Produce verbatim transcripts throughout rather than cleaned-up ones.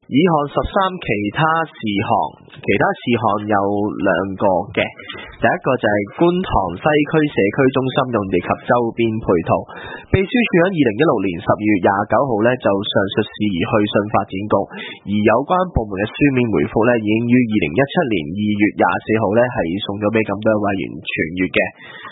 以項十三其他事項，其他事項有兩個嘅。第一個就係觀塘西區社區中心用地及周邊配套。秘書處喺二零一六年十二月廿九號呢就上述事宜去信發展局，而有關部門嘅書面回覆呢已經於二零一七年二月廿四號呢係送咗俾咁多委員傳閱嘅。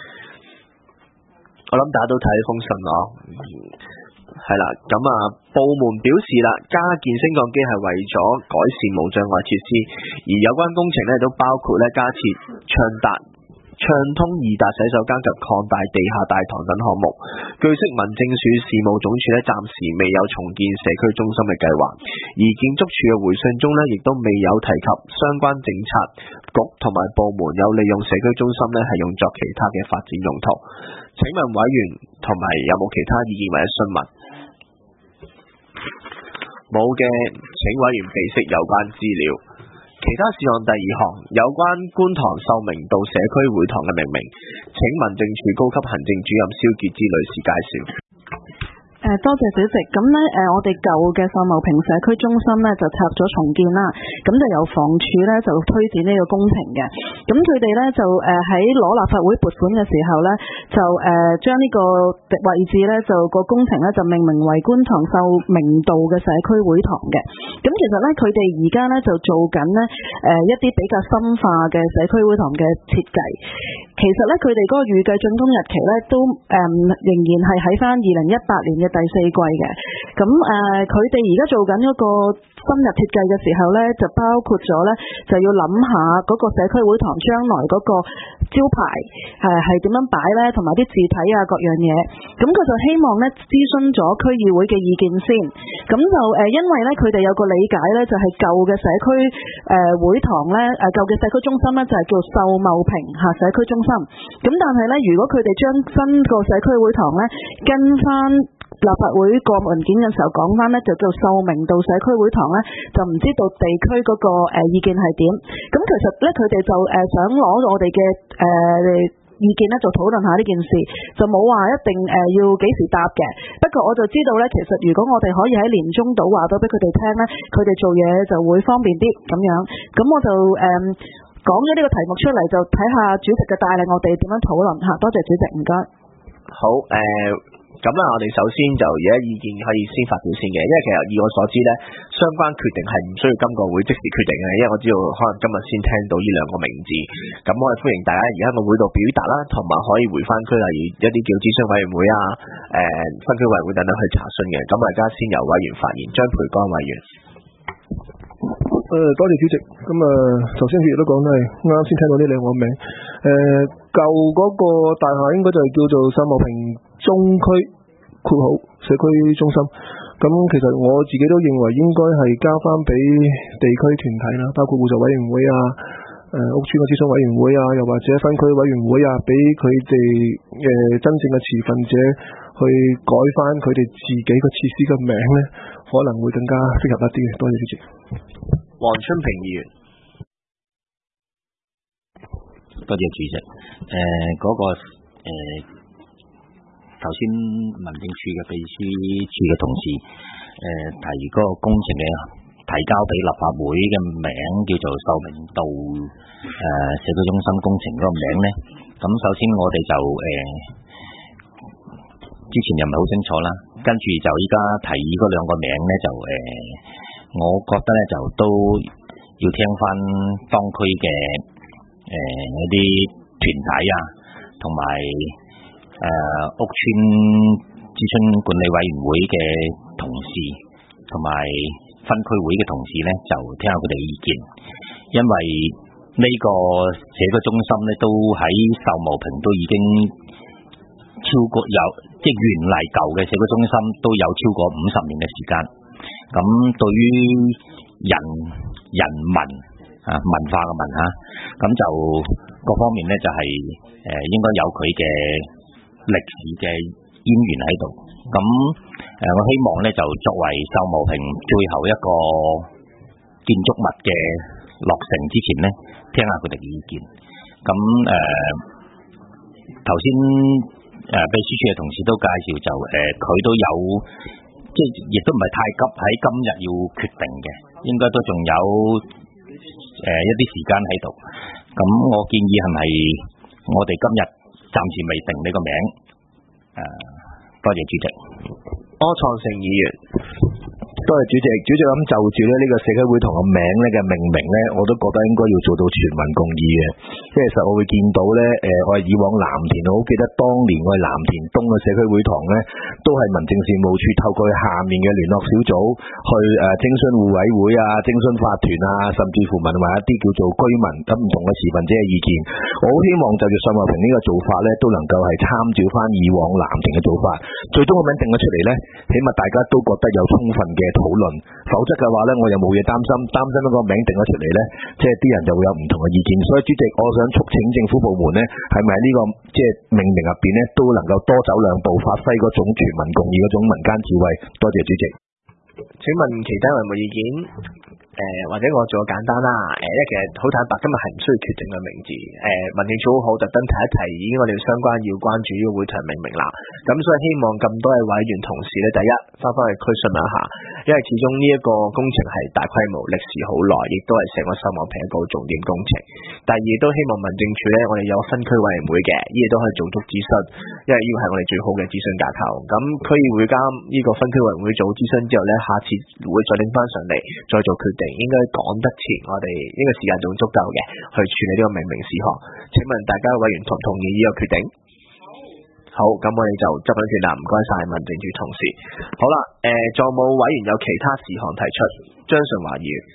我諗大家都睇封信咯。係啦，咁啊，部門表示啦，加建升降機係為咗改善無障礙設施，而有關工程咧都包括咧加設暢達暢通易達洗手間及擴大地下大堂等項目。據悉，民政署事務總署咧暫時未有重建社區中心嘅計劃，而建築署嘅回信中咧亦都未有提及相關政策局同埋部門有利用社區中心咧係用作其他嘅發展用途。請問委員同埋有冇其他意見或者詢問？冇嘅，請委員備悉有關資料。其他事項第二項，有關觀塘秀明道社區會堂嘅命名，請民政處高級行政主任蕭潔芝女士介紹。 誒，多謝主席。咁咧，誒，我哋舊嘅秀茂坪社區中心咧就拆咗重建啦，咁就由房署咧就推展呢個工程嘅。咁佢哋咧就誒喺攞立法會撥款嘅時候咧，就誒將呢個位置咧就個工程咧就命名為觀塘秀明道嘅社區會堂嘅。咁其實咧佢哋而家咧就做緊咧誒一啲比較深化嘅社區會堂嘅設計。其實咧佢哋嗰個預計竣工日期咧都誒仍然係喺翻二零一八年嘅第四季嘅。咁誒佢哋而家做緊嗰個深入設計嘅時候咧，就包括咗咧就要諗下嗰個社區會堂將來嗰個招牌係係點樣擺咧，同埋啲字體啊各樣嘢。咁佢就希望咧諮詢咗區議會嘅意見先。咁就誒因為咧佢哋有個理解咧，就係舊嘅社區誒會堂咧誒舊嘅社區中心咧就係叫秀茂坪嚇社區中心。咁但係咧如果佢哋將新個社區會堂咧跟翻立法會過文件嘅時候講翻咧就叫秀明道社區會堂咧，就唔知道地區嗰個誒意見係點。咁其實咧佢哋就誒想攞我哋嘅誒意見咧，就討論下呢件事，就冇話一定誒要幾時答嘅。不過我就知道咧，其實如果我哋可以喺年中度話到俾佢哋聽咧，佢哋做嘢就會方便啲咁樣。咁我就誒講咗呢個題目出嚟，就睇下主席嘅帶領，我哋點樣討論嚇。多謝主席，唔該。 好誒。呃咁啦，我哋首先就而家意見可以先發表先嘅，因為其實以我所知咧，相關決定係唔需要今個會即時決定嘅，因為我知道可能今日先聽到呢兩個名字，咁我哋歡迎大家而家個會度表達啦，同埋可以回翻區例如一啲叫諮詢委員會啊、誒、呃、分區委員會等等去查詢嘅。咁我而家先由委員發言，張培剛委員。 誒、呃，多謝主席。咁啊，頭先佢亦都講都係啱先聽到呢兩個名。誒、呃，舊嗰個大廈應該就係叫做秀茂坪中區括號社區中心。咁其實我自己都認為應該係交翻俾地區團體啦，包括互助委員會啊、誒、呃、屋邨嘅諮詢委員會啊，又或者分區委員會啊，俾佢哋誒真正嘅持份者去改翻佢哋自己個設施嘅名咧，可能會更加適合一啲嘅。多謝主席。 黃春平議員。 多謝主席。誒、呃，嗰、那個誒，頭、呃、先民政處嘅秘書處嘅同事誒、呃、提嗰個工程嘅提交俾立法會嘅名叫做秀明道誒、呃、社區中心工程嗰個名咧，咁首先我哋就誒、呃、之前又唔係好清楚啦，跟住就依家提議嗰兩個名咧就誒、呃，我覺得咧就都要聽翻當區嘅。誒，一啲團體啊，同埋誒屋邨諮詢管理委員會嘅同事，同埋分區會嘅同事咧，就聽下佢哋意見。因為呢個社區中心咧，都喺秀茂坪都已經超過有，即係原嚟舊嘅社區中心都有超過五十年嘅時間。咁對於人人民。啊，文化嘅文嚇，咁就各方面咧就係、是、誒、呃、應該有佢嘅歷史嘅淵源喺度。咁誒、呃，我希望咧就作為秀茂坪最後一個建築物嘅落成之前咧，聽下佢哋嘅意見。咁誒頭先誒秘書處嘅同事都介紹就誒佢、呃、都有即係亦都唔係太急喺今日要決定嘅。 應該都仲有誒一啲時間喺度。咁我建議係咪我哋今日暫時未定呢個名？誒，多謝主席。 柯創盛議員。 多謝主席，主席咁就住咧呢個社區會堂嘅名咧嘅命名咧，我都覺得應該要做到全民共議嘅。即係其實我會見到咧，誒、呃、我哋以往藍田，我好記得當年我哋藍田東嘅社區會堂咧，都係民政事務處透過下面嘅聯絡小組去誒徵詢互委會啊、徵詢法團啊，甚至乎問埋一啲叫做居民咁唔同嘅持份者嘅意見。我好希望就住秀茂坪呢個做法咧，都能夠係參照翻以往藍田嘅做法，最終個名定咗出嚟咧，起碼大家都覺得有充分嘅討論，否則嘅話咧，我又冇嘢擔心，擔心嗰個名定咗出嚟咧，即係啲人就會有唔同嘅意見。所以主席，我想促請政府部門咧，係咪喺呢個即係命名入邊咧，都能夠多走兩步，發揮嗰種全民共議嗰種民間智慧。多謝主席。 請問其他人有冇意見？誒、呃、或者我做個簡單啦，誒、呃，因為其實好坦白，今日係唔需要決定個名字。誒、呃，民政處好好特登提一提，已經我哋相關要關注呢個會場命名啦。咁所以希望咁多位委員同事咧，第一翻返去區詢問一下，因為始終呢一個工程係大規模、歷時好耐，亦都係成個秀茂坪一個重點工程。第二都希望民政處咧，我哋有分區委員會嘅，呢嘢都可以做足諮詢，因為呢個係我哋最好嘅諮詢架構。咁區議會監呢個分區委員會做諮詢之後咧，下次會再拎翻上嚟再做決定。應該講得前，我哋呢個時間仲足夠嘅去處理呢個命名事項。請問大家委員同唔同意呢個決定？好，咁我哋就執緊決啦，唔該晒民政處同事。好啦，誒、呃，仲有冇委員有其他事項提出？張順華議員。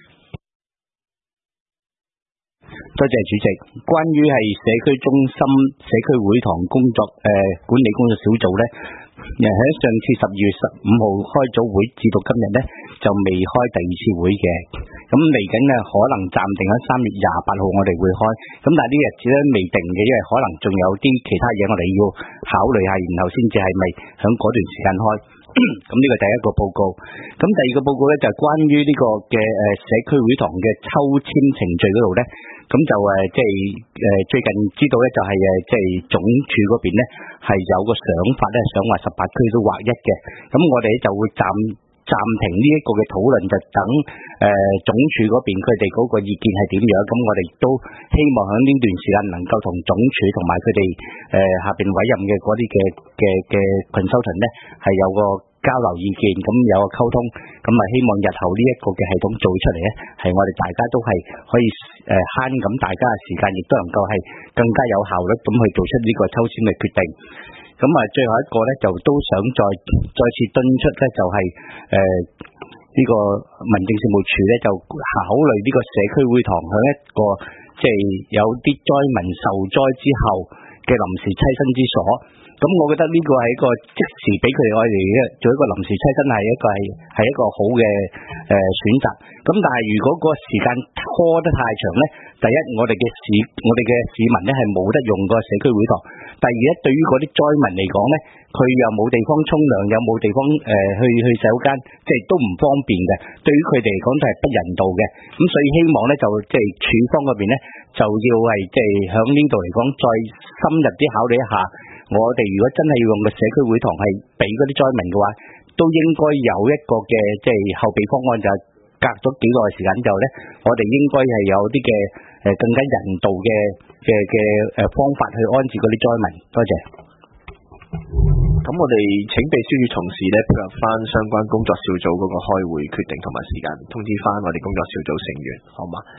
多謝主席。關於係社區中心、社區會堂工作誒、呃、管理工作小組咧，誒喺上次十二月十五號開咗會，至到今日咧就未開第二次會嘅。咁嚟緊咧可能暫定喺三月廿八號我哋會開，咁但係呢日子咧未定嘅，因為可能仲有啲其他嘢我哋要考慮下，然後先至係咪響嗰段時間開。咁呢個第一個報告。咁第二個報告咧就係關於呢個嘅誒社區會堂嘅抽籤程序嗰度咧，咁就誒即係誒最近知道咧就係誒即係總署嗰邊咧係有個想法咧，想話十八區都劃一嘅。咁我哋就會暫暫停呢一個嘅討論，就等誒、呃、總署嗰邊佢哋嗰個意見係點樣。咁我哋都希望喺呢段時間能夠同總署同埋佢哋誒下邊委任嘅嗰啲嘅嘅嘅 consultant 咧係有個交流意見，咁有個溝通。咁啊希望日後呢一個嘅系統做出嚟咧，係我哋大家都係可以誒慳咁大家嘅時間，亦都能夠係更加有效率咁去做出呢個抽籤嘅決定。咁啊，最後一個咧就都想再再次敦促咧，就係誒呢個民政事務處咧就考慮呢個社區會堂響一個即係有啲災民受災之後嘅臨時棲身之所。咁我覺得呢個係一個即時俾佢哋我哋做一個臨時棲身係一個係係一個好嘅誒選擇。咁但係如果個時間拖得太長咧，第一我哋嘅市我哋嘅市民咧係冇得用個社區會堂。第二咧，對於嗰啲災民嚟講咧，佢又冇地方沖涼，又冇地方誒、呃、去去洗手間，即係都唔方便嘅。對於佢哋嚟講都係不人道嘅。咁所以希望咧就即係處方嗰邊咧就要係即係響呢度嚟講再深入啲考慮一下。我哋如果真係要用個社區會堂係俾嗰啲災民嘅話，都應該有一個嘅即係後備方案，就係隔咗幾耐時間之後咧，我哋應該係有啲嘅誒更加人道嘅嘅嘅誒方法去安置嗰啲災民。多謝。 咁我哋請秘書處同事咧配合翻相關工作小組嗰個開會決定同埋時間，通知翻我哋工作小組成員，好嗎？